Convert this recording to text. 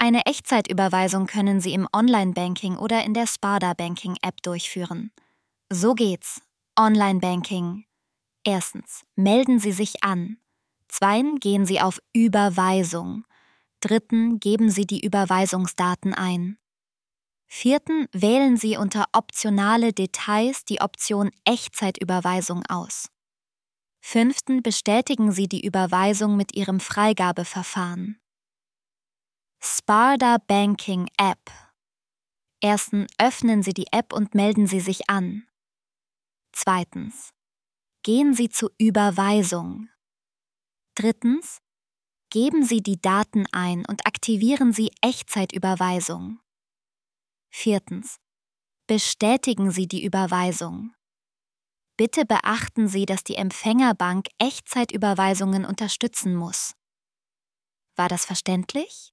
Eine Echtzeitüberweisung können Sie im Online-Banking oder in der Sparda-Banking-App durchführen. So geht's. Online-Banking. Erstens, melden Sie sich an. Zweitens, gehen Sie auf Überweisung. Drittens, geben Sie die Überweisungsdaten ein. Viertens, wählen Sie unter Optionale Details die Option Echtzeitüberweisung aus. Fünftens, bestätigen Sie die Überweisung mit Ihrem Freigabeverfahren. Sparda Banking App. Erstens, öffnen Sie die App und melden Sie sich an. Zweitens, gehen Sie zu Überweisung. Drittens, geben Sie die Daten ein und aktivieren Sie Echtzeitüberweisung. Viertens, bestätigen Sie die Überweisung. Bitte beachten Sie, dass die Empfängerbank Echtzeitüberweisungen unterstützen muss. War das verständlich?